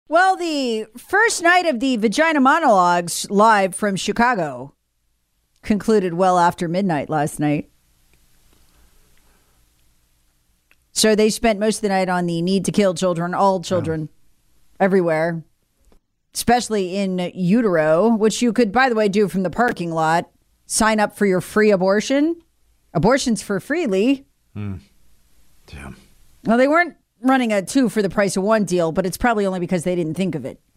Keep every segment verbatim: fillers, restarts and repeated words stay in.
Well, the first night of the Vagina Monologues live from Chicago concluded well after midnight last night. So they spent most of the night on the need to kill children, all children, yeah. everywhere, especially in utero, which you could, by the way, do from the parking lot. Sign up for your free abortion. Abortions for freely. Mm. Damn. Well, they weren't running a two for the price of one deal, but it's probably only because they didn't think of it.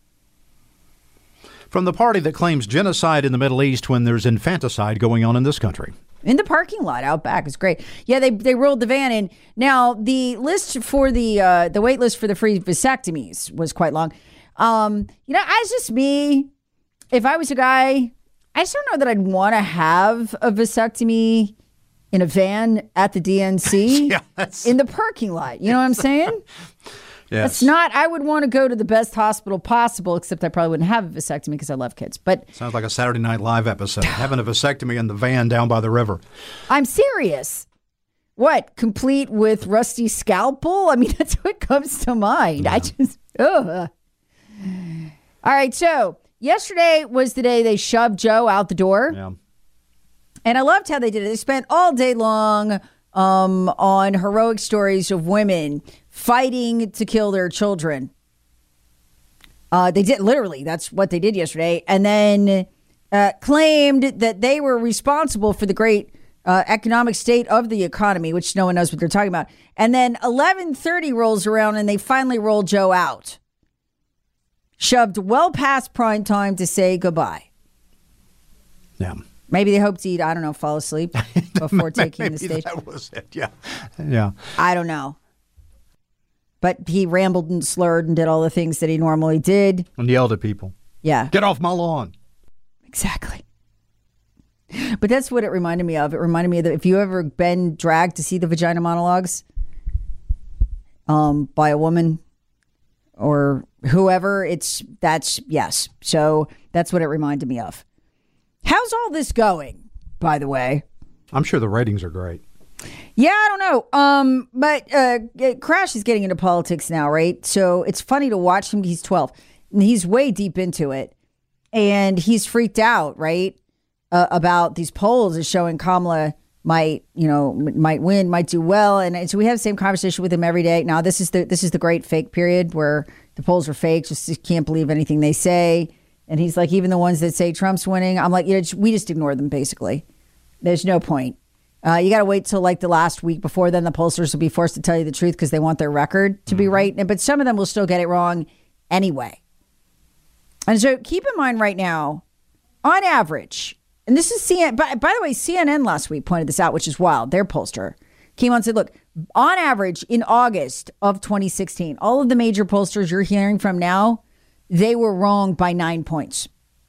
From the party that claims genocide in the Middle East when there's infanticide going on in this country. In the parking lot out back is great. Yeah, they they rolled the van in. Now, the list for the uh, the wait list for the free vasectomies was quite long. Um, you know, as just me, if I was a guy, I just don't know that I'd want to have a vasectomy in a van at the D N C yeah, that's... in the parking lot. You know what I'm saying? Yes. It's not, I would want to go to the best hospital possible, except I probably wouldn't have a vasectomy because I love kids. But sounds like a Saturday Night Live episode. Having a vasectomy in the van down by the river. I'm serious. What? Complete with rusty scalpel? I mean, that's what comes to mind. Yeah. I just, ugh. All right. So yesterday was the day they shoved Joe out the door. Yeah. And I loved how they did it. They spent all day long um, on heroic stories of women fighting to kill their children. Uh, they did, literally, that's what they did yesterday. And then uh, claimed that they were responsible for the great uh, economic state of the economy, which no one knows what they're talking about. And then eleven thirty rolls around and they finally roll Joe out. Shoved well past prime time to say goodbye. Yeah. Maybe they hoped he'd, I don't know, fall asleep before taking Maybe the stage. That was it. Yeah. Yeah. I don't know. But he rambled and slurred and did all the things that he normally did. And yelled at people. Yeah. Get off my lawn. Exactly. But that's what it reminded me of. It reminded me of that if you ever been dragged to see the Vagina Monologues um, by a woman or whoever, it's that's, yes. So that's what it reminded me of. How's all this going, by the way? I'm sure the ratings are great. Yeah, I don't know. Um, but uh, Crash is getting into politics now, right? So it's funny to watch him. He's twelve. And he's way deep into it. And he's freaked out, right? Uh, about these polls is showing Kamala might, you know, might win, might do well. And so we have the same conversation with him every day. Now, this is the this is the great fake period where the polls are fake. Just you can't believe anything they say. And he's like, even the ones that say Trump's winning, I'm like, you know, we just ignore them, basically. There's no point. Uh, you got to wait till like the last week before then the pollsters will be forced to tell you the truth because they want their record to be mm-hmm. right. But some of them will still get it wrong anyway. And so keep in mind right now, on average, and this is C N N, by, by the way, C N N last week pointed this out, which is wild. Their pollster came on and said, look, on average in August of twenty sixteen, all of the major pollsters you're hearing from now, they were wrong by nine points.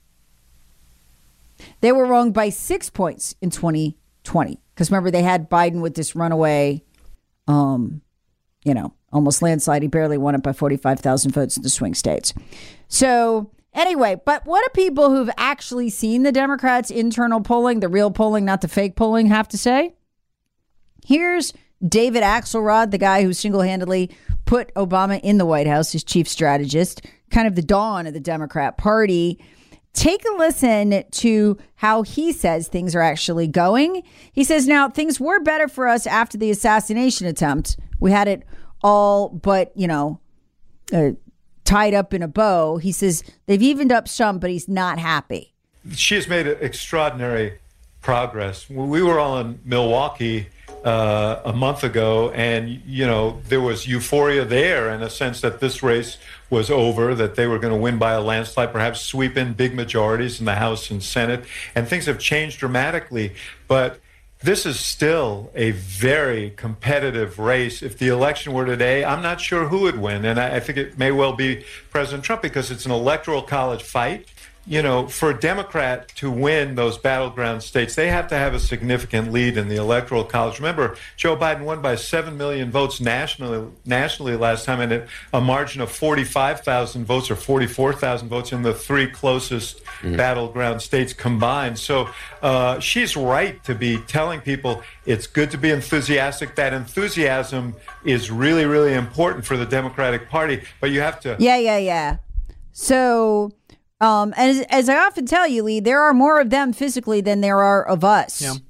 They were wrong by six points in twenty twenty. Because remember, they had Biden with this runaway, um, you know, almost landslide. He barely won it by forty-five thousand votes in the swing states. So anyway, but what do people who've actually seen the Democrats' internal polling, the real polling, not the fake polling, have to say? Here's David Axelrod, the guy who single-handedly put Obama in the White House, his chief strategist, kind of the dawn of the Democrat Party. Take a listen to how he says things are actually going. He says, now, things were better for us after the assassination attempt. We had it all but, you know, uh, tied up in a bow. He says they've evened up some, but he's not happy. She has made extraordinary progress. We were all in Milwaukee uh, a month ago, and, you know, there was euphoria there in a sense that this race was over, that they were going to win by a landslide, perhaps sweep in big majorities in the House and Senate, and things have changed dramatically. But this is still a very competitive race. If the election were today, I'm not sure who would win, and I, I think it may well be President Trump because it's an electoral college fight. You know, for a Democrat to win those battleground states, they have to have a significant lead in the electoral college. Remember, Joe Biden won by seven million votes nationally nationally last time, and a margin of forty-five thousand votes or forty-four thousand votes in the three closest mm-hmm. battleground states combined. So uh, she's right to be telling people it's good to be enthusiastic. That enthusiasm is really, really important for the Democratic Party, but you have to... Yeah, yeah, yeah. So, um, as, as I often tell you, Lee, there are more of them physically than there are of us. Yeah.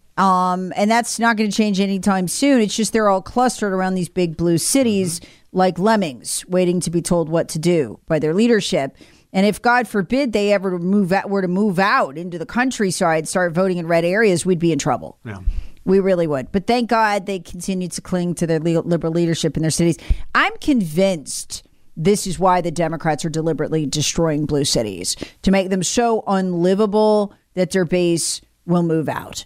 Um, and that's not going to change anytime soon. It's just they're all clustered around these big blue cities mm-hmm. like lemmings waiting to be told what to do by their leadership. And if, God forbid, they ever move out, were to move out into the countryside, start voting in red areas, we'd be in trouble. Yeah. We really would. But thank God they continue to cling to their liberal leadership in their cities. I'm convinced this is why the Democrats are deliberately destroying blue cities, to make them so unlivable that their base will move out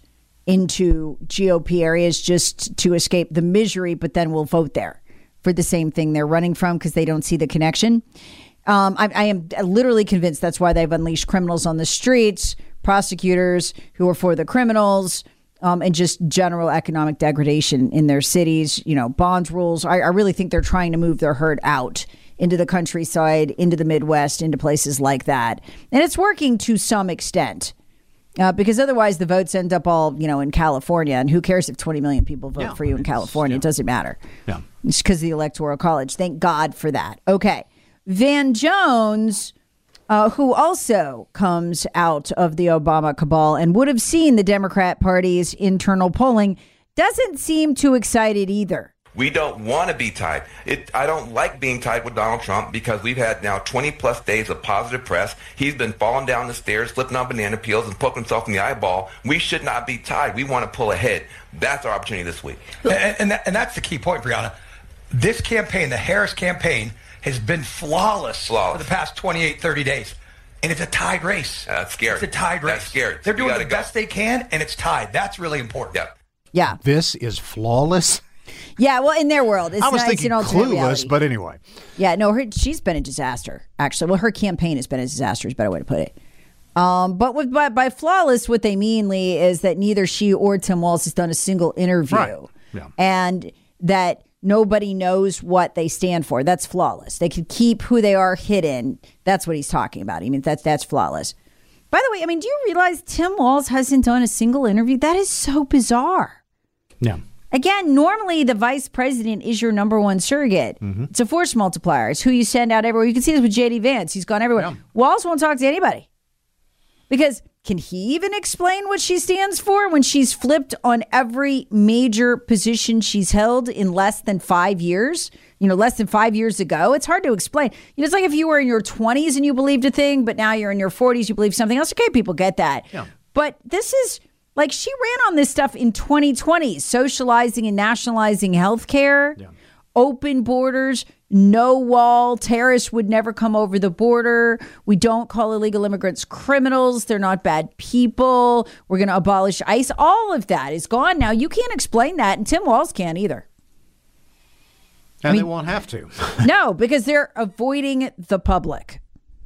into G O P areas just to escape the misery, but then will vote there for the same thing they're running from because they don't see the connection. Um, I, I am literally convinced that's why they've unleashed criminals on the streets, prosecutors who are for the criminals, um, and just general economic degradation in their cities. You know, bond rules. I, I really think they're trying to move their herd out into the countryside, into the Midwest, into places like that. And it's working to some extent. Uh, because otherwise the votes end up all, you know, in California. And who cares if twenty million people vote yeah, for you in California? Yeah. It doesn't matter. Yeah. It's because of the Electoral College. Thank God for that. Okay. Van Jones, uh, who also comes out of the Obama cabal and would have seen the Democrat Party's internal polling, doesn't seem too excited either. We don't want to be tied. It, I don't like being tied with Donald Trump because we've had now twenty plus days of positive press. He's been falling down the stairs, flipping on banana peels and poking himself in the eyeball. We should not be tied. We want to pull ahead. That's our opportunity this week. And, and, that, and that's the key point, Brianna. This campaign, the Harris campaign, has been flawless, flawless. for the past twenty-eight, thirty days. And it's a tied race. Uh, that's scary. It's a tied race. That's scary. They're doing the go. best they can, and it's tied. That's really important. Yeah. Yeah. This is flawless. Yeah, well, in their world, it's I was not, thinking it's an clueless, reality. but anyway. Yeah, no, her, she's been a disaster, actually. Well, her campaign has been a disaster is a better way to put it. Um, but with, by, by flawless, what they mean, Lee, is that neither she or Tim Walz has done a single interview. Right. Yeah. And that nobody knows what they stand for. That's flawless. They could keep who they are hidden. That's what he's talking about. I mean, that's, that's flawless. By the way, I mean, do you realize Tim Walz hasn't done a single interview? That is so bizarre. Yeah. Again, normally the vice president is your number one surrogate. Mm-hmm. It's a force multiplier. It's who you send out everywhere. You can see this with J D Vance. He's gone everywhere. Yeah. Walz won't talk to anybody. Because can he even explain what she stands for when she's flipped on every major position she's held in less than five years? You know, less than five years ago. It's hard to explain. You know, it's like if you were in your twenties and you believed a thing, but now you're in your forties, you believe something else. Okay, people get that. Yeah. But this is... Like, she ran on this stuff in twenty twenty, socializing and nationalizing healthcare, yeah. open borders, no wall, terrorists would never come over the border. We don't call illegal immigrants criminals. They're not bad people. We're going to abolish ICE. All of that is gone now. You can't explain that, and Tim Walz can't either. And I mean, they won't have to. No, because they're avoiding the public.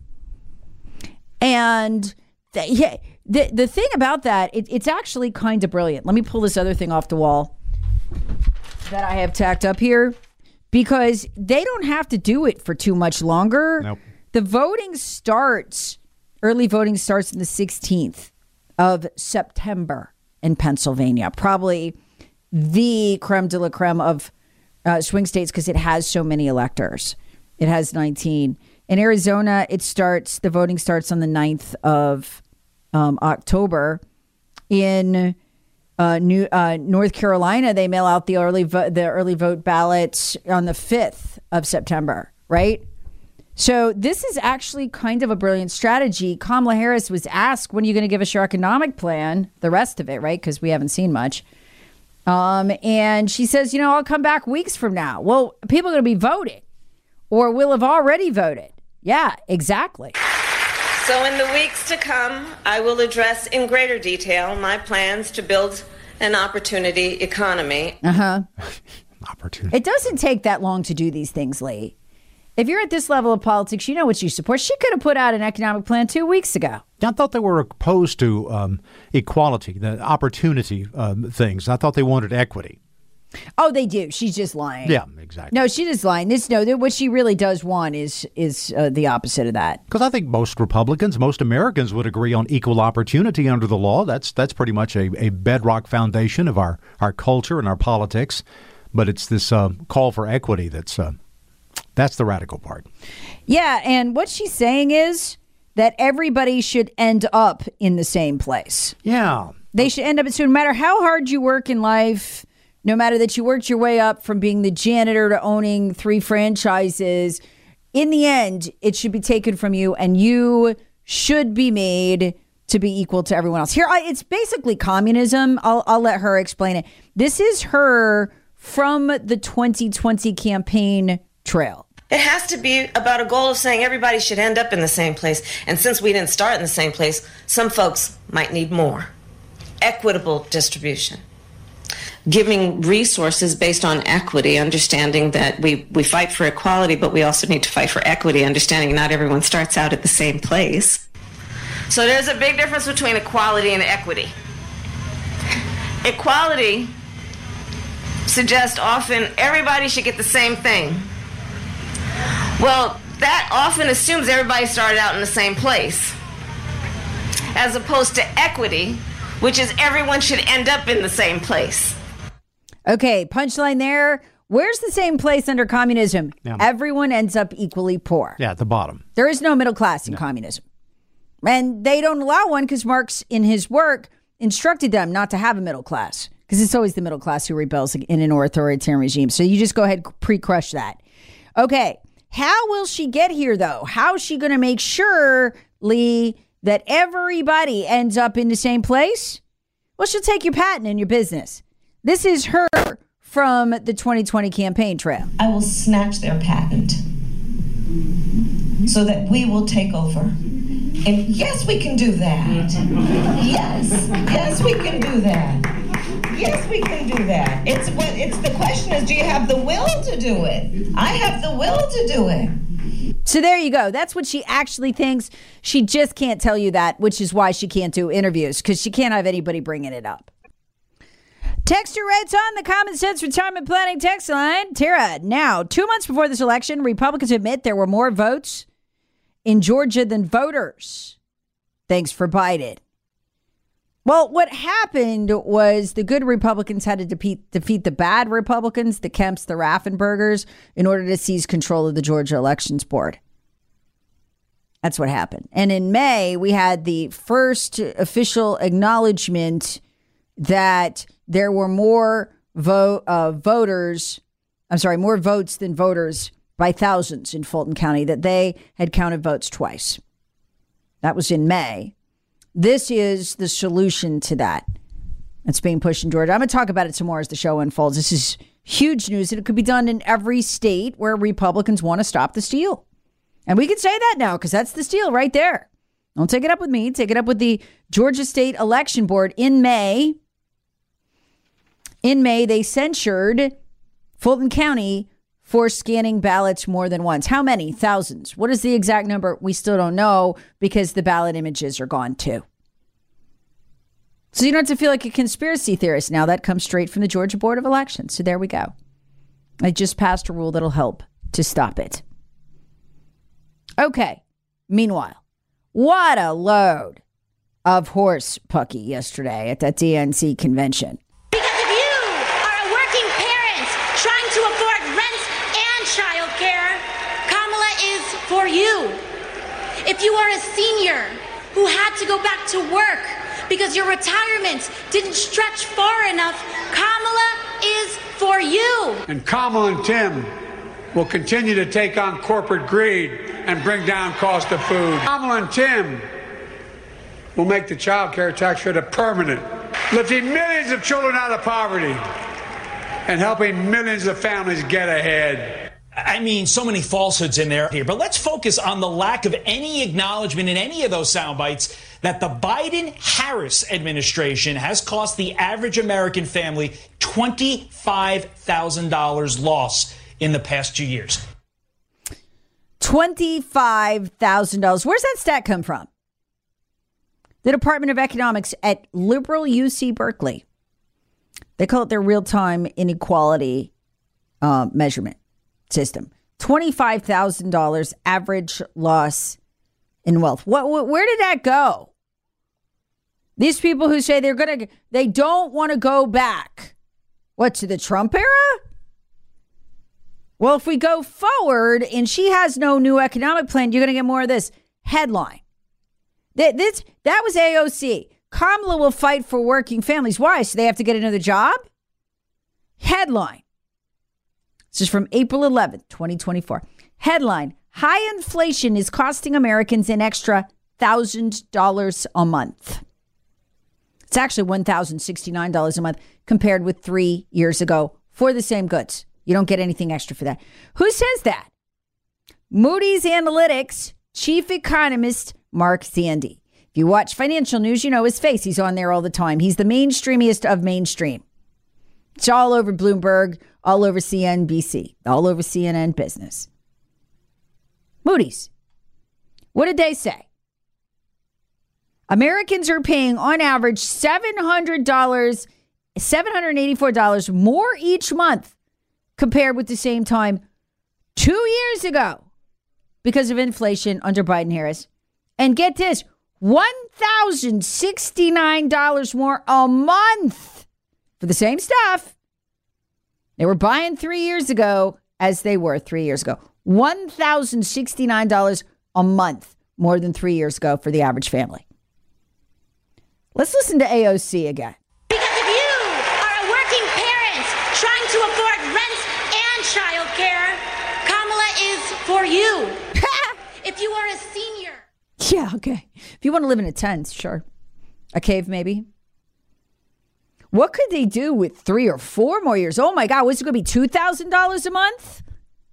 And, they, yeah. The the thing about that, it, it's actually kind of brilliant. Let me pull this other thing off the wall that I have tacked up here, because they don't have to do it for too much longer. Nope. The voting starts, early voting starts on the sixteenth of September in Pennsylvania. Probably the creme de la creme of uh, swing states because it has so many electors. It has nineteen. In Arizona, it starts, the voting starts on the ninth of Um, October. In uh, New uh, North Carolina, they mail out the early vo- the early vote ballots on the fifth of September, right? So this is actually kind of a brilliant strategy. Kamala Harris was asked, when are you going to give us your economic plan? The rest of it, right? Because we haven't seen much. Um, and she says, you know, I'll come back weeks from now. Well, people are going to be voting or will have already voted. Yeah, exactly. So in the weeks to come, I will address in greater detail my plans to build an opportunity economy. Uh-huh. Opportunity. It doesn't take that long to do these things, Lee. If you're at this level of politics, you know what you support. She could have put out an economic plan two weeks ago. I thought they were opposed to um, equality, the opportunity um, things. I thought they wanted equity. Oh, they do. She's just lying. Yeah, exactly. No, she's just lying. This, no, what she really does want is is uh, the opposite of that. Because I think most Republicans, most Americans would agree on equal opportunity under the law. That's that's pretty much a, a bedrock foundation of our, our culture and our politics. But it's this uh, call for equity that's uh, That's the radical part. Yeah, and what she's saying is that everybody should end up in the same place. Yeah. They should end up, so no matter how hard you work in life, no matter that you worked your way up from being the janitor to owning three franchises, in the end, it should be taken from you, and you should be made to be equal to everyone else. Here, I, it's basically communism. I'll, I'll let her explain it. This is her from the twenty twenty campaign trail. It has to be about a goal of saying everybody should end up in the same place. And since we didn't start in the same place, some folks might need more. Equitable distribution. Giving resources based on equity, understanding that we, we fight for equality, but we also need to fight for equity, understanding not everyone starts out at the same place. So there's a big difference between equality and equity. Equality suggests often everybody should get the same thing. Well, that often assumes everybody started out in the same place, as opposed to equity, which is everyone should end up in the same place. Okay, punchline there. Where's the same place under communism? Yeah. Everyone ends up equally poor. Yeah, at the bottom. There is no middle class in No. communism. And they don't allow one because Marx, in his work, instructed them not to have a middle class, because it's always the middle class who rebels in an authoritarian regime. So you just go ahead and pre-crush that. Okay. How will she get here, though? How is she going to make sure, Lee, that everybody ends up in the same place? Well, she'll take your patent and your business. This is her from the twenty twenty campaign trail. I will snatch their patent so that we will take over. And yes, we can do that. Yes, yes, we can do that. Yes, we can do that. It's what it's the question is, do you have the will to do it? I have the will to do it. So there you go. That's what she actually thinks. She just can't tell you that, which is why she can't do interviews, because she can't have anybody bringing it up. Texter writes on the Common Sense Retirement Planning text line. Tara, now, two months before this election, Republicans admit there were more votes in Georgia than voters. Thanks for Biden. Well, what happened was the good Republicans had to defeat, defeat the bad Republicans, the Kemps, the Raffenspergers, in order to seize control of the Georgia Elections Board. That's what happened. And in May, we had the first official acknowledgement that there were more vote uh, voters, I'm sorry, more votes than voters by thousands in Fulton County, that they had counted votes twice. That was in May. This is the solution to that. It's being pushed in Georgia. I'm going to talk about it some more as the show unfolds. This is huge news, and it could be done in every state where Republicans want to stop the steal. And we can say that now because that's the steal right there. Don't take it up with me. Take it up with the Georgia State Election Board. In May, in May, they censured Fulton County for scanning ballots more than once. How many? Thousands. What is the exact number? We still don't know because the ballot images are gone too. So you don't have to feel like a conspiracy theorist now. That comes straight from the Georgia Board of Elections. So there we go. I just passed a rule that'll help to stop it. Okay. Meanwhile, what a load of horse pucky yesterday at that D N C convention. Because if you are a working parent trying to afford rent and childcare, Kamala is for you. If you are a senior who had to go back to work because your retirement didn't stretch far enough, Kamala is for you. And Kamala and Tim will continue to take on corporate greed and bring down cost of food. Kamala and Tim will make the child care tax credit permanent, lifting millions of children out of poverty and helping millions of families get ahead. I mean, so many falsehoods in there here, but let's focus on the lack of any acknowledgement in any of those sound bites that the Biden-Harris administration has cost the average American family twenty-five thousand dollars loss in the past two years. twenty-five thousand dollars. Where's that stat come from? The Department of Economics at liberal U C Berkeley. They call it their real-time inequality uh, measurement system. twenty-five thousand dollars average loss in wealth. What, what, where did that go? These people who say they're going to, they don't want to go back. What, to the Trump era? Well, if we go forward and she has no new economic plan, you're going to get more of this. Headline. That, this, that was A O C. Kamala will fight for working families. Why? So they have to get another job? Headline. This is from April eleventh, twenty twenty-four. Headline. High inflation is costing Americans an extra one thousand dollars a month. It's actually one thousand sixty-nine dollars a month compared with three years ago for the same goods. You don't get anything extra for that. Who says that? Moody's Analytics chief economist Mark Zandi. If you watch financial news, you know his face. He's on there all the time. He's the mainstreamiest of mainstream. It's all over Bloomberg, all over C N B C, all over C N N Business. Moody's. What did they say? Americans are paying on average seven hundred dollars, seven hundred eighty-four dollars more each month compared with the same time two years ago because of inflation under Biden-Harris. And get this, one thousand sixty-nine dollars more a month for the same stuff they were buying three years ago as they were three years ago. one thousand sixty-nine dollars a month more than three years ago for the average family. Let's listen to A O C again. Because if you are a working parent trying to afford rent and childcare, Kamala is for you. If you are a senior. Yeah, okay. If you want to live in a tent, sure. A cave, maybe. What could they do with three or four more years? Oh my God, what's it going to be, two thousand dollars a month?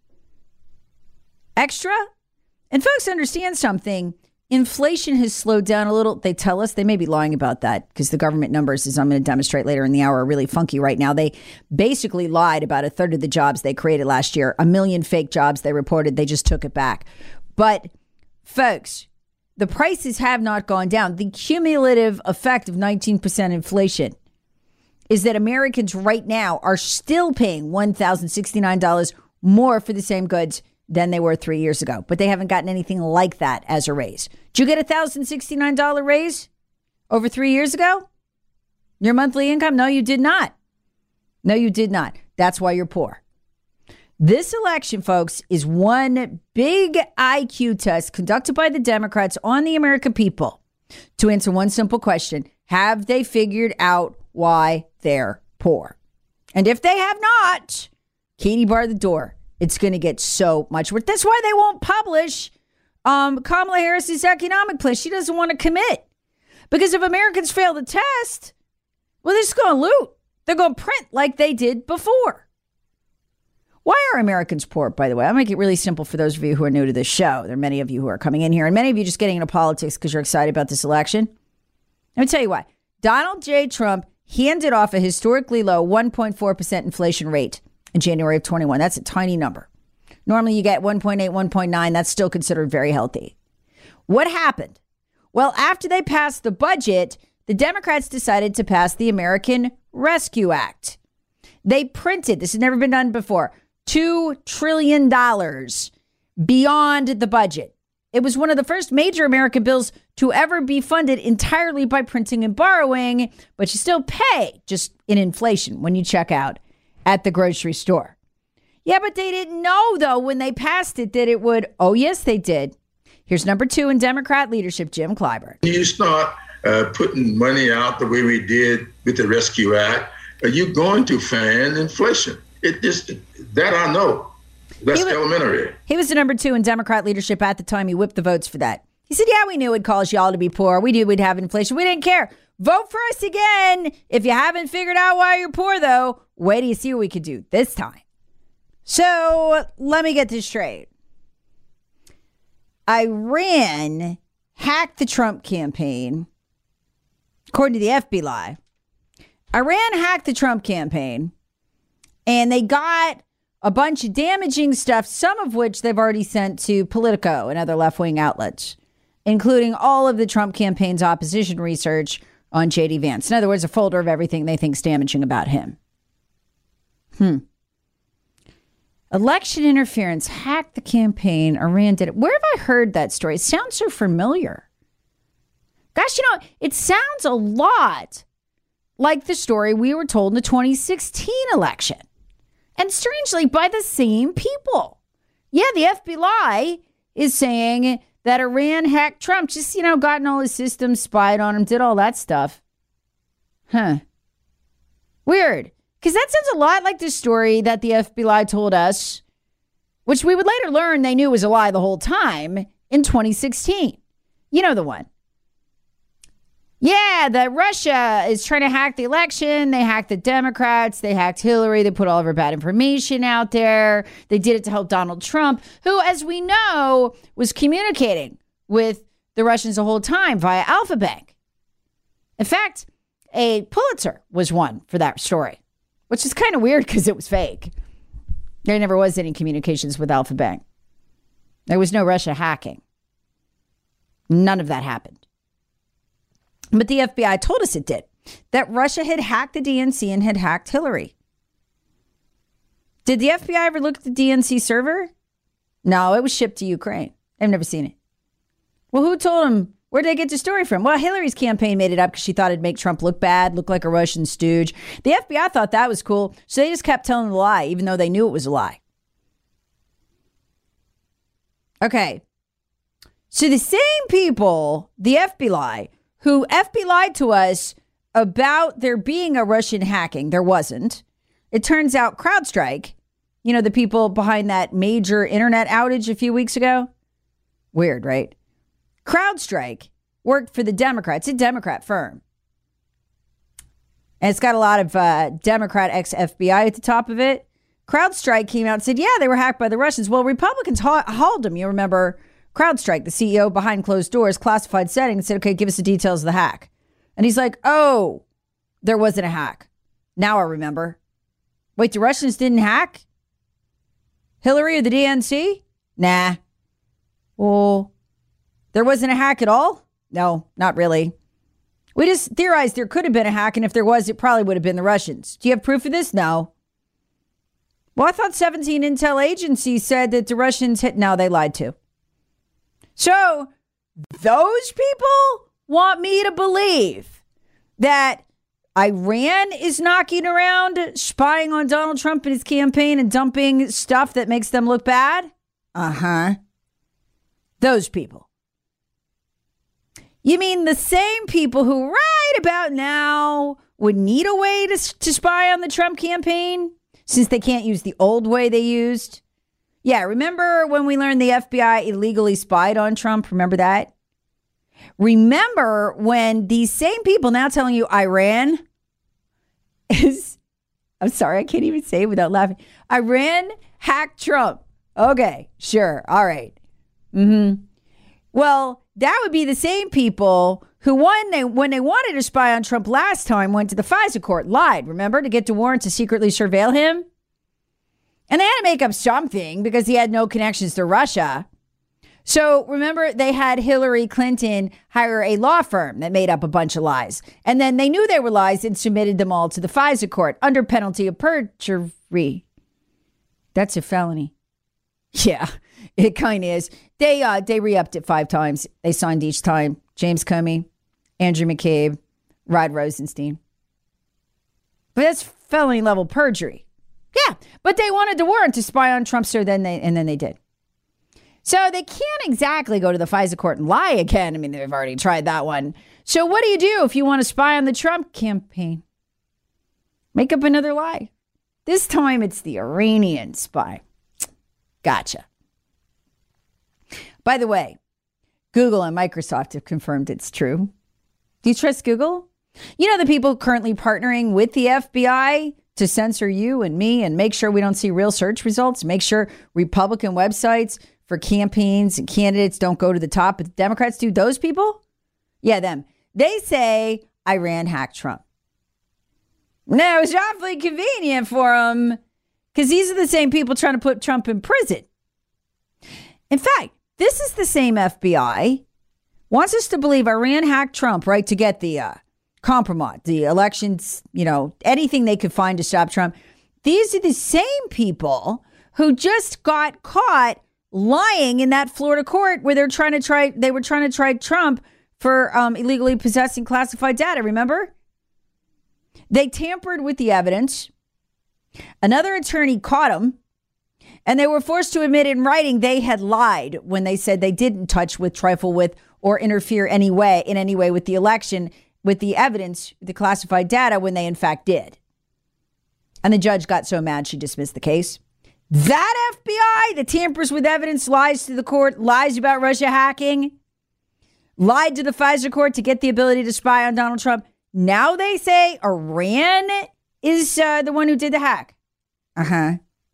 Extra? And folks, understand something. Inflation has slowed down a little. They tell us, they may be lying about that because the government numbers, as I'm going to demonstrate later in the hour, are really funky right now. They basically lied about a third of the jobs they created last year. A million fake jobs they reported. They just took it back. But folks, the prices have not gone down. The cumulative effect of nineteen percent inflation is that Americans right now are still paying one thousand sixty-nine dollars more for the same goods than they were three years ago. But they haven't gotten anything like that as a raise. Did you get a one thousand sixty-nine dollars raise over three years ago? Your monthly income? No, you did not. No, you did not. That's why you're poor. This election, folks, is one big I Q test conducted by the Democrats on the American people to answer one simple question. Have they figured out why they're poor? And if they have not, Katie barred the door. It's going to get so much worse. That's why they won't publish um, Kamala Harris's economic plan. She doesn't want to commit. Because if Americans fail the test, well, they're just going to loot. They're going to print like they did before. Why are Americans poor, by the way? I'll make it really simple for those of you who are new to this show. There are many of you who are coming in here, and many of you just getting into politics because you're excited about this election. Let me tell you why. Donald J. Trump handed off a historically low one point four percent inflation rate in January of twenty-one. That's a tiny number. Normally you get one point eight, one point nine. That's still considered very healthy. What happened? Well, after they passed the budget, the Democrats decided to pass the American Rescue Act. They printed, this has never been done before, two trillion dollars beyond the budget. It was one of the first major American bills to ever be funded entirely by printing and borrowing, but you still pay just in inflation when you check out at the grocery store. Yeah, but they didn't know, though, when they passed it, that it would. Oh, yes, they did. Here's number two in Democrat leadership, Jim Clyburn. You start uh, putting money out the way we did with the Rescue Act, are you going to fan inflation? It just, that I know. That's he was, elementary. He was the number two in Democrat leadership at the time. He whipped the votes for that. He said, yeah, we knew it'd cause y'all to be poor. We knew we'd have inflation. We didn't care. Vote for us again. If you haven't figured out why you're poor, though, wait till you see what we could do this time. So let me get this straight. Iran hacked the Trump campaign, according to the F B I. Iran hacked the Trump campaign, and they got a bunch of damaging stuff, some of which they've already sent to Politico and other left-wing outlets, including all of the Trump campaign's opposition research on J D Vance. In other words, a folder of everything they think's damaging about him. Hmm. Election interference hacked the campaign. Iran did it. Where have I heard that story? It sounds so familiar. Gosh, you know, it sounds a lot like the story we were told in the twenty sixteen election. And strangely, by the same people. Yeah, the F B I is saying that Iran hacked Trump, just, you know, got in all his systems, spied on him, did all that stuff. Huh. Weird. Because that sounds a lot like the story that the F B I told us, which we would later learn they knew was a lie the whole time, in twenty sixteen. You know the one. Yeah, that Russia is trying to hack the election. They hacked the Democrats. They hacked Hillary. They put all of her bad information out there. They did it to help Donald Trump, who, as we know, was communicating with the Russians the whole time via Alfa Bank. In fact, a Pulitzer was won for that story, which is kind of weird because it was fake. There never was any communications with Alfa Bank. There was no Russia hacking. None of that happened. But the F B I told us it did, that Russia had hacked the D N C and had hacked Hillary. Did the F B I ever look at the D N C server? No, it was shipped to Ukraine. I've never seen it. Well, who told them? Where did they get the story from? Well, Hillary's campaign made it up because she thought it'd make Trump look bad, look like a Russian stooge. The F B I thought that was cool, so they just kept telling the lie, even though they knew it was a lie. Okay. So the same people, the F B I, who F B I lied to us about there being a Russian hacking. There wasn't. It turns out CrowdStrike, you know, the people behind that major internet outage a few weeks ago. Weird, right? CrowdStrike worked for the Democrats, a Democrat firm. And it's got a lot of uh, Democrat ex-F B I at the top of it. CrowdStrike came out and said, yeah, they were hacked by the Russians. Well, Republicans ha- hauled them. You remember CrowdStrike, the C E O behind closed doors, classified setting, and said, okay, give us the details of the hack. And he's like, oh, there wasn't a hack. Now I remember. Wait, the Russians didn't hack Hillary or the D N C? Nah. Well, there wasn't a hack at all? No, not really. We just theorized there could have been a hack, and if there was, it probably would have been the Russians. Do you have proof of this? No. Well, I thought seventeen intel agencies said that the Russians hit. No, they lied too. So those people want me to believe that Iran is knocking around, spying on Donald Trump and his campaign and dumping stuff that makes them look bad? Uh-huh. Those people. You mean the same people who right about now would need a way to, to spy on the Trump campaign since they can't use the old way they used? Yeah, remember when we learned the F B I illegally spied on Trump? Remember that? Remember when these same people now telling you Iran is, I'm sorry, I can't even say it without laughing. Iran hacked Trump. Okay, sure. All right. Mm-hmm. Well, that would be the same people who, when they, when they wanted to spy on Trump last time, went to the FISA court, lied, remember, to get the warrant to secretly surveil him? And they had to make up something because he had no connections to Russia. So remember, they had Hillary Clinton hire a law firm that made up a bunch of lies. And then they knew they were lies and submitted them all to the FISA court under penalty of perjury. That's a felony. Yeah, it kind of is. They uh, they re-upped it five times. They signed each time. James Comey, Andrew McCabe, Rod Rosenstein. But that's felony level perjury. Yeah, but they wanted the warrant to spy on Trump, so then they and then they did. So they can't exactly go to the FISA court and lie again. I mean, they've already tried that one. So what do you do if you want to spy on the Trump campaign? Make up another lie. This time it's the Iranian spy. Gotcha. By the way, Google and Microsoft have confirmed it's true. Do you trust Google? You know the people currently partnering with the F B I to censor you and me and make sure we don't see real search results, make sure Republican websites for campaigns and candidates don't go to the top, but the Democrats do. Those people? Yeah, them. They say Iran hacked Trump. No, it's awfully convenient for them because these are the same people trying to put Trump in prison. In fact, this is the same F B I wants us to believe Iran hacked Trump, right, to get the uh, compromise, the elections, you know, anything they could find to stop Trump. These are the same people who just got caught lying in that Florida court where they're trying to try, they were trying to try Trump for um, illegally possessing classified data. Remember? They tampered with the evidence. Another attorney caught him, and they were forced to admit in writing they had lied when they said they didn't touch with, trifle with, or interfere any way in any way with the election, with the evidence, the classified data, when they in fact did. And the judge got so mad she dismissed the case. That F B I that tampers with evidence, lies to the court, lies about Russia hacking, lied to the FISA court to get the ability to spy on Donald Trump. Now they say Iran is uh, the one who did the hack. Uh-huh.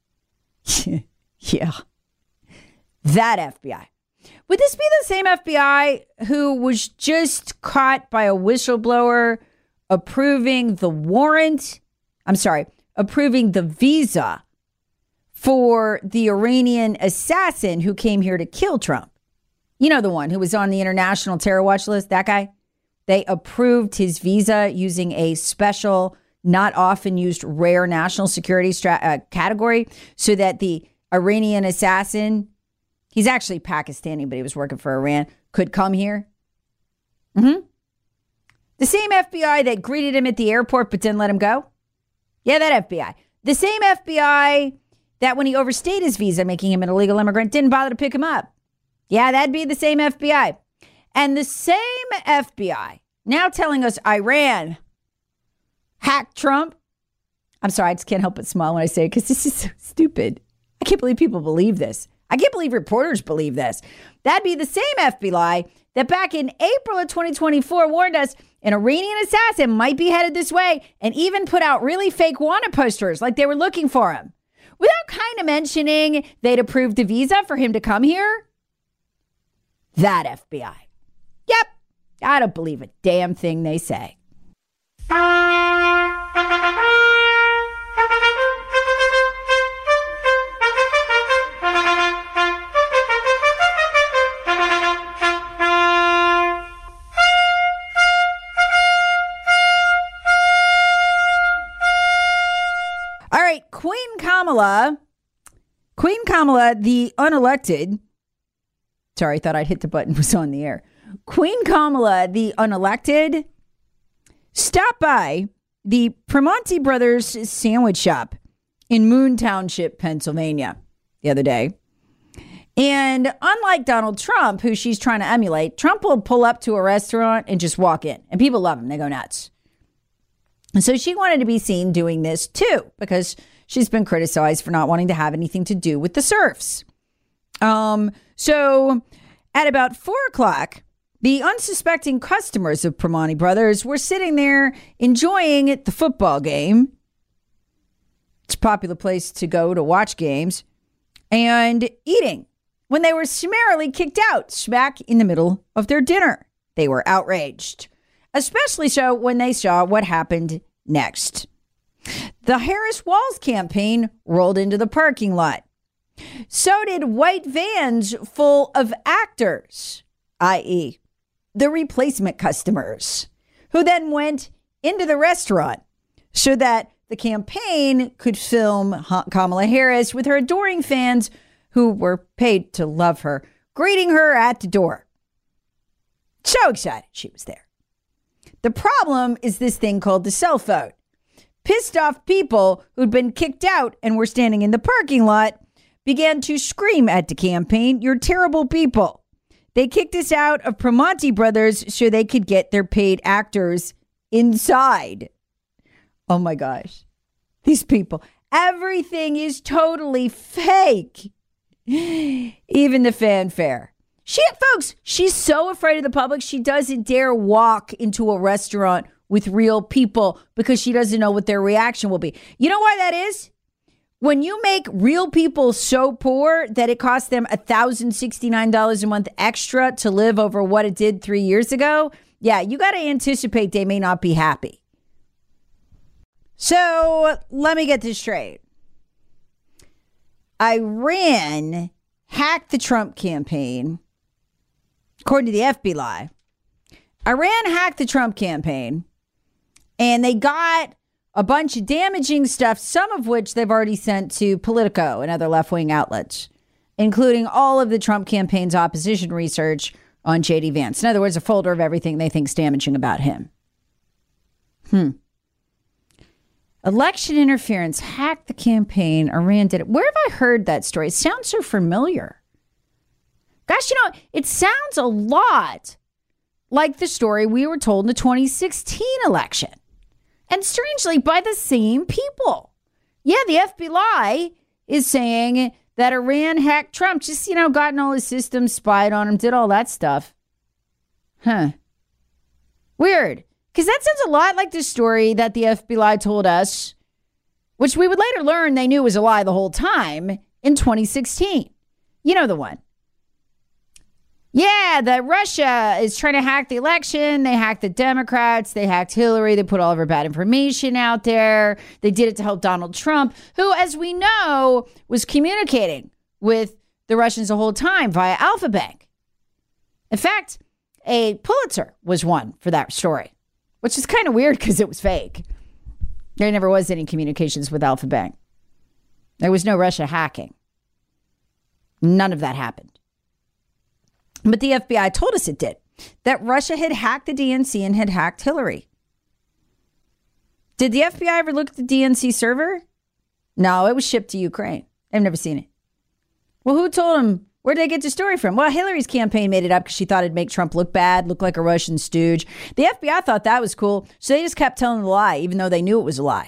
Yeah. That F B I. Would this be the same F B I who was just caught by a whistleblower approving the warrant? I'm sorry, approving the visa for the Iranian assassin who came here to kill Trump. You know, the one who was on the international terror watch list, that guy? They approved his visa using a special, not often used, rare national security stra- uh, category so that the Iranian assassin, he's actually Pakistani, but he was working for Iran, could come here. Mm-hmm. The same F B I that greeted him at the airport but didn't let him go. Yeah, that F B I. The same F B I that when he overstayed his visa, making him an illegal immigrant, didn't bother to pick him up. Yeah, that'd be the same F B I. And the same F B I now telling us Iran hacked Trump. I'm sorry, I just can't help but smile when I say it because this is so stupid. I can't believe people believe this. I can't believe reporters believe this. That'd be the same F B I that back in April of twenty twenty-four warned us an Iranian assassin might be headed this way and even put out really fake wanted posters like they were looking for him, without kind of mentioning they'd approved the visa for him to come here. That F B I. Yep. I don't believe a damn thing they say. All right, Queen Kamala, Queen Kamala, the unelected, sorry, I thought I'd hit the button, was on the air. Queen Kamala, the unelected, stopped by the Primanti Brothers sandwich shop in Moon Township, Pennsylvania, the other day. And unlike Donald Trump, who she's trying to emulate, Trump will pull up to a restaurant and just walk in. And people love him. They go nuts. And so she wanted to be seen doing this too, because she's been criticized for not wanting to have anything to do with the serfs. Um, so at about four o'clock, the unsuspecting customers of Primanti Brothers were sitting there enjoying the football game. It's a popular place to go to watch games, and eating when they were summarily kicked out smack in the middle of their dinner. They were outraged, especially so when they saw what happened next. The Harris Walls campaign rolled into the parking lot. So did white vans full of actors, that is the replacement customers, who then went into the restaurant so that the campaign could film Kamala Harris with her adoring fans who were paid to love her, greeting her at the door. So excited she was there. The problem is this thing called the cell phone. Pissed off people who'd been kicked out and were standing in the parking lot began to scream at the campaign, "You're terrible people." They kicked us out of Primanti Brothers so they could get their paid actors inside. Oh my gosh. These people, everything is totally fake. Even the fanfare. She, folks, she's so afraid of the public, she doesn't dare walk into a restaurant with real people because she doesn't know what their reaction will be. You know why that is? When you make real people so poor that it costs them one thousand sixty-nine dollars a month extra to live over what it did three years ago, yeah, you got to anticipate they may not be happy. So let me get this straight. Iran hacked the Trump campaign, according to the F B I. Iran hacked the Trump campaign, and they got a bunch of damaging stuff, some of which they've already sent to Politico and other left-wing outlets, including all of the Trump campaign's opposition research on J D Vance. In other words, a folder of everything they think's damaging about him. Hmm. Election interference, hacked the campaign, Iran did it. Where have I heard that story? It sounds so familiar. Gosh, you know, it sounds a lot like the story we were told in the twenty sixteen election. And strangely, by the same people. Yeah, the F B I is saying that Iran hacked Trump, just, you know, got in all his systems, spied on him, did all that stuff. Huh. Weird. Because that sounds a lot like the story that the F B I told us, which we would later learn they knew was a lie the whole time, in twenty sixteen. You know the one. Yeah, that Russia is trying to hack the election. They hacked the Democrats. They hacked Hillary. They put all of her bad information out there. They did it to help Donald Trump, who, as we know, was communicating with the Russians the whole time via Alfa Bank. In fact, a Pulitzer was won for that story, which is kind of weird because it was fake. There never was any communications with Alfa Bank. There was no Russia hacking. None of that happened. But the F B I told us it did, that Russia had hacked the D N C and had hacked Hillary. Did the F B I ever look at the D N C server? No, it was shipped to Ukraine. I've never seen it. Well, who told them? Where did they get the story from? Well, Hillary's campaign made it up because she thought it'd make Trump look bad, look like a Russian stooge. The F B I thought that was cool, so they just kept telling the lie, even though they knew it was a lie.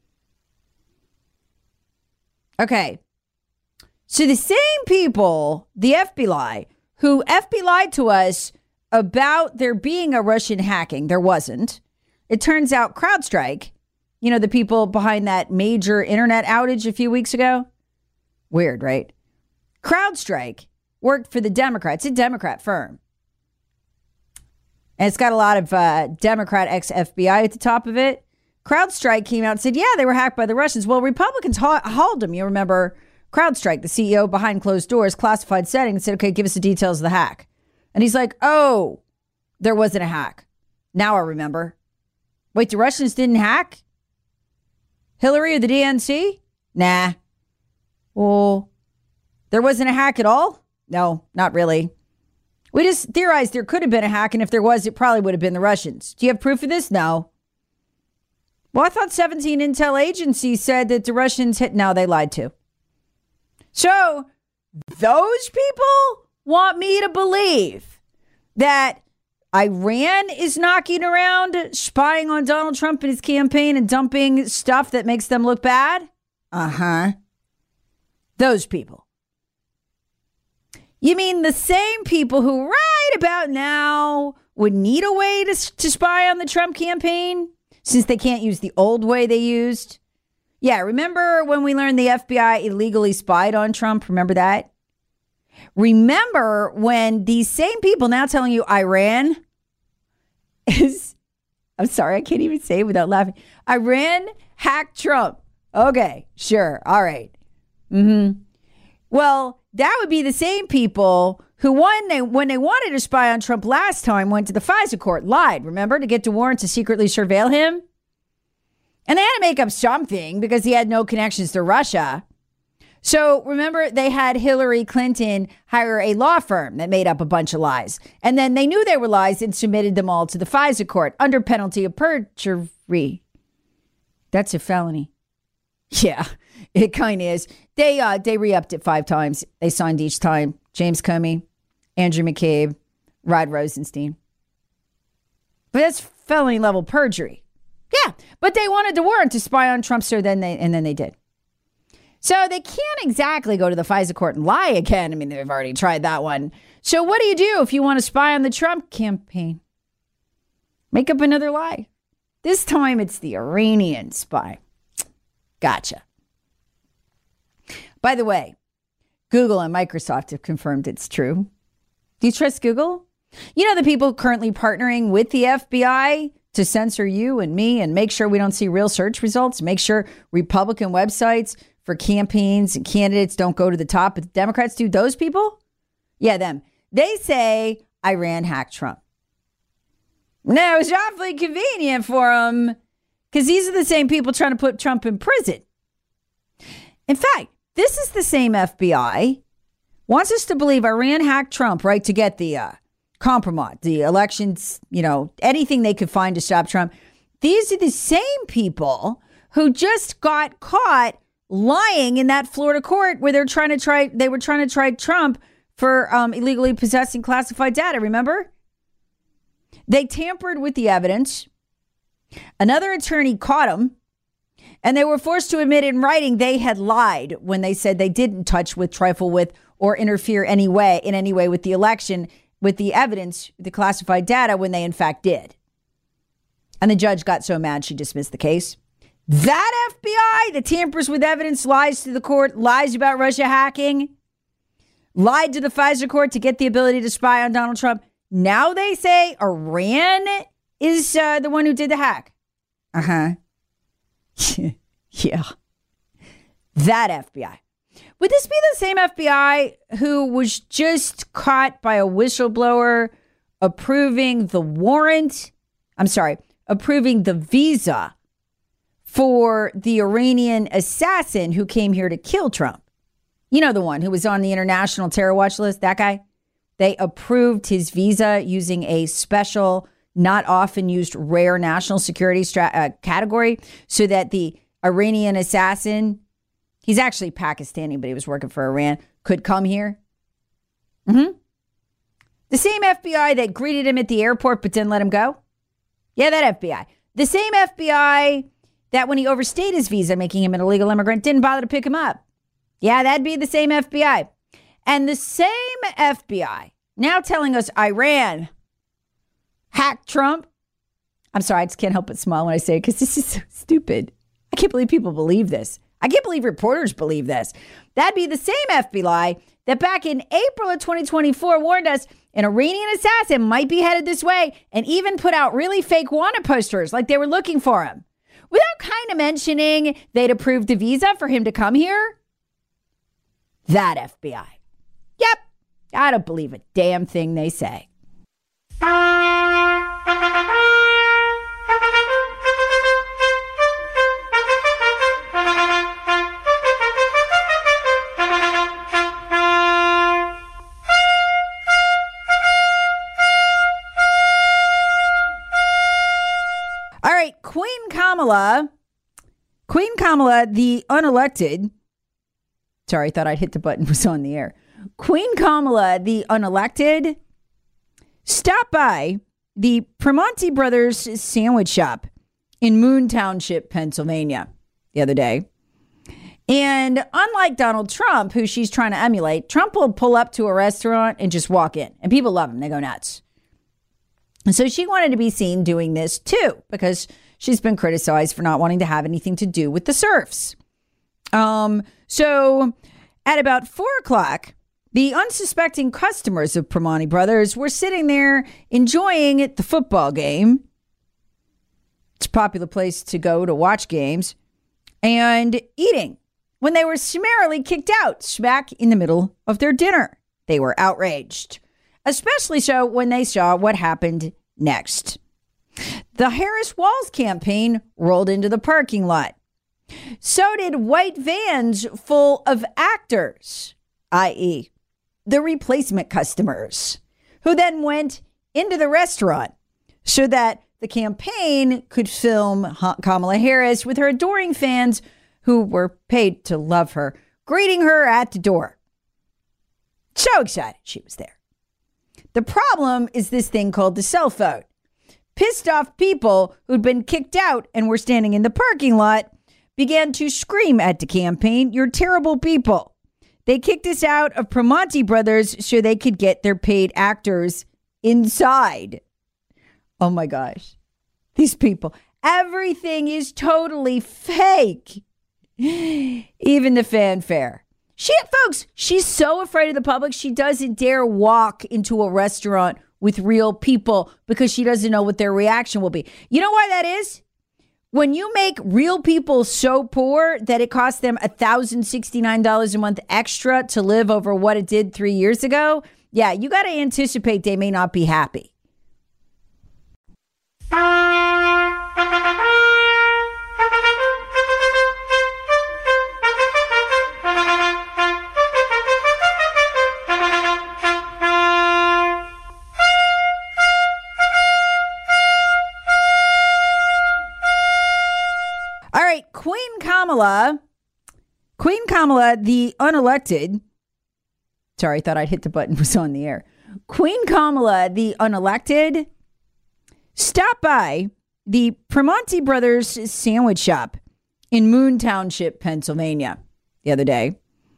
Okay. So the same people, the F B I, who F B I lied to us about there being a Russian hacking. There wasn't. It turns out CrowdStrike, you know, the people behind that major internet outage a few weeks ago. Weird, right? CrowdStrike worked for the Democrats, a Democrat firm. And it's got a lot of uh, Democrat ex-F B I at the top of it. CrowdStrike came out and said, yeah, they were hacked by the Russians. Well, Republicans ha- hauled them. You remember CrowdStrike, the C E O behind closed doors, classified setting, and said, okay, give us the details of the hack. And he's like, oh, there wasn't a hack. Now I remember. Wait, the Russians didn't hack Hillary or the D N C? Nah. Well, there wasn't a hack at all? No, not really. We just theorized there could have been a hack, and if there was, it probably would have been the Russians. Do you have proof of this? No. Well, I thought seventeen intel agencies said that the Russians hit. No, they lied too. So those people want me to believe that Iran is knocking around, spying on Donald Trump and his campaign and dumping stuff that makes them look bad? Uh-huh. Those people. You mean the same people who right about now would need a way to, to spy on the Trump campaign since they can't use the old way they used? Yeah, remember when we learned the F B I illegally spied on Trump? Remember that? Remember when these same people now telling you Iran is, I'm sorry, I can't even say it without laughing. Iran hacked Trump. Okay, sure. All right. Mm-hmm. Well, that would be the same people who, when they, when they wanted to spy on Trump last time, went to the FISA court, lied, remember, to get the warrant to secretly surveil him? And they had to make up something because he had no connections to Russia. So remember, they had Hillary Clinton hire a law firm that made up a bunch of lies. And then they knew they were lies and submitted them all to the FISA court under penalty of perjury. That's a felony. Yeah, it kind of is. They uh, they re-upped it five times. They signed each time. James Comey, Andrew McCabe, Rod Rosenstein. But that's felony level perjury. Yeah, but they wanted the warrant to spy on Trump, so then they and then they did. So they can't exactly go to the FISA court and lie again. I mean, they've already tried that one. So what do you do if you want to spy on the Trump campaign? Make up another lie. This time it's the Iranian spy. Gotcha. By the way, Google and Microsoft have confirmed it's true. Do you trust Google? You know the people currently partnering with the F B I to censor you and me and make sure we don't see real search results, make sure Republican websites for campaigns and candidates don't go to the top, but the Democrats do. Those people? Yeah, them. They say Iran hacked Trump. Now, it's awfully convenient for them because these are the same people trying to put Trump in prison. In fact, this is the same F B I wants us to believe Iran hacked Trump, right, to get the uh, compromise, the elections, you know, anything they could find to stop Trump. These are the same people who just got caught lying in that Florida court where they're trying to try, they were trying to try Trump for um, illegally possessing classified data. Remember? They tampered with the evidence. Another attorney caught him, and they were forced to admit in writing they had lied when they said they didn't touch with, trifle with, or interfere any way in any way with the election, with the evidence, the classified data, when they in fact did. And the judge got so mad she dismissed the case. That F B I that tampers with evidence, lies to the court, lies about Russia hacking, lied to the FISA court to get the ability to spy on Donald Trump. Now they say Iran is uh, the one who did the hack. Uh-huh. Yeah. That F B I. Would this be the same F B I who was just caught by a whistleblower approving the warrant? I'm sorry, approving the visa for the Iranian assassin who came here to kill Trump. You know, the one who was on the international terror watch list, that guy? They approved his visa using a special, not often used, rare national security stra- uh, category so that the Iranian assassin, he's actually Pakistani, but he was working for Iran, could come here. Mm-hmm. The same F B I that greeted him at the airport but didn't let him go. Yeah, that F B I. The same F B I that when he overstayed his visa, making him an illegal immigrant, didn't bother to pick him up. Yeah, that'd be the same F B I. And the same F B I now telling us Iran hacked Trump. I'm sorry, I just can't help but smile when I say it because this is so stupid. I can't believe people believe this. I can't believe reporters believe this. That'd be the same F B I that back in April of twenty twenty-four warned us an Iranian assassin might be headed this way and even put out really fake wanted posters like they were looking for him without kind of mentioning they'd approved the visa for him to come here. That F B I. Yep. I don't believe a damn thing they say. All right, Queen Kamala, Queen Kamala, the unelected, sorry, I thought I'd hit the button, was on the air. Queen Kamala, the unelected, stopped by the Primanti Brothers sandwich shop in Moon Township, Pennsylvania, the other day. And unlike Donald Trump, who she's trying to emulate, Trump will pull up to a restaurant and just walk in. And people love him. They go nuts. And so she wanted to be seen doing this too, because she's been criticized for not wanting to have anything to do with the serfs. Um, so at about four o'clock, the unsuspecting customers of Primanti Brothers were sitting there enjoying the football game. It's a popular place to go to watch games, and eating when they were summarily kicked out smack in the middle of their dinner. They were outraged, especially so when they saw what happened next. The Harris Walls campaign rolled into the parking lot. So did white vans full of actors, that is the replacement customers, who then went into the restaurant so that the campaign could film Kamala Harris with her adoring fans who were paid to love her, greeting her at the door. So excited she was there. The problem is this thing called the cell phone. Pissed off people who'd been kicked out and were standing in the parking lot began to scream at the campaign, "You're terrible people." They kicked us out of Primanti Brothers so they could get their paid actors inside. Oh my gosh. These people. Everything is totally fake. Even the fanfare. She, folks, she's so afraid of the public, she doesn't dare walk into a restaurant with real people because she doesn't know what their reaction will be. You know why that is? When you make real people so poor that it costs them one thousand sixty-nine dollars a month extra to live over what it did three years ago, yeah, you got to anticipate they may not be happy. Kamala, Queen Kamala, the unelected, sorry, I thought I'd hit the button, was on the air. Queen Kamala, the unelected, stopped by the Primanti Brothers sandwich shop in Moon Township, Pennsylvania, the other day.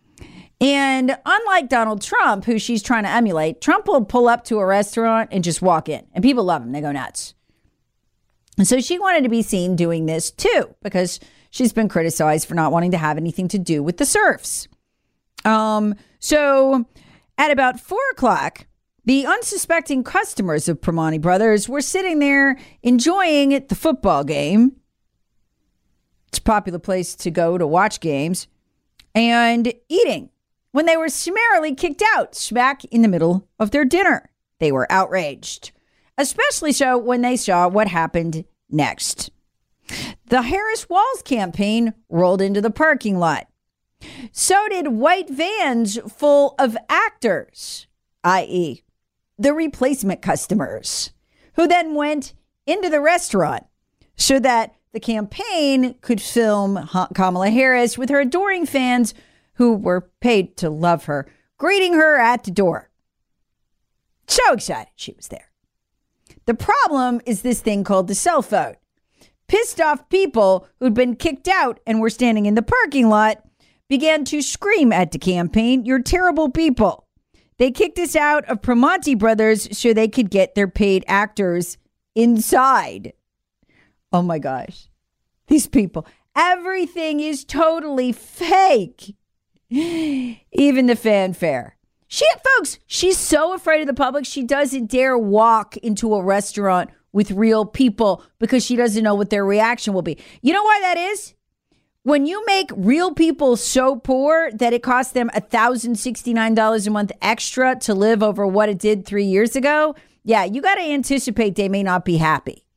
And unlike Donald Trump, who she's trying to emulate, Trump will pull up to a restaurant and just walk in. And people love him. They go nuts. And so she wanted to be seen doing this too, because she's been criticized for not wanting to have anything to do with the serfs. Um, so at about four o'clock, the unsuspecting customers of Primanti Brothers were sitting there enjoying the football game. It's a popular place to go to watch games, and eating, when they were summarily kicked out smack in the middle of their dinner. They were outraged, especially so when they saw what happened next. The Harris Walls campaign rolled into the parking lot. So did white vans full of actors, that is the replacement customers, who then went into the restaurant so that the campaign could film Kamala Harris with her adoring fans who were paid to love her, greeting her at the door. So excited she was there. The problem is this thing called the cell phone. Pissed off people who'd been kicked out and were standing in the parking lot began to scream at the campaign, "You're terrible people. They kicked us out of Primanti Brothers so they could get their paid actors inside." Oh my gosh. These people. Everything is totally fake. Even the fanfare. She, folks, she's so afraid of the public, she doesn't dare walk into a restaurant with real people because she doesn't know what their reaction will be. You know why that is? When you make real people so poor that it costs them one thousand sixty-nine dollars a month extra to live over what it did three years ago, yeah, you got to anticipate they may not be happy.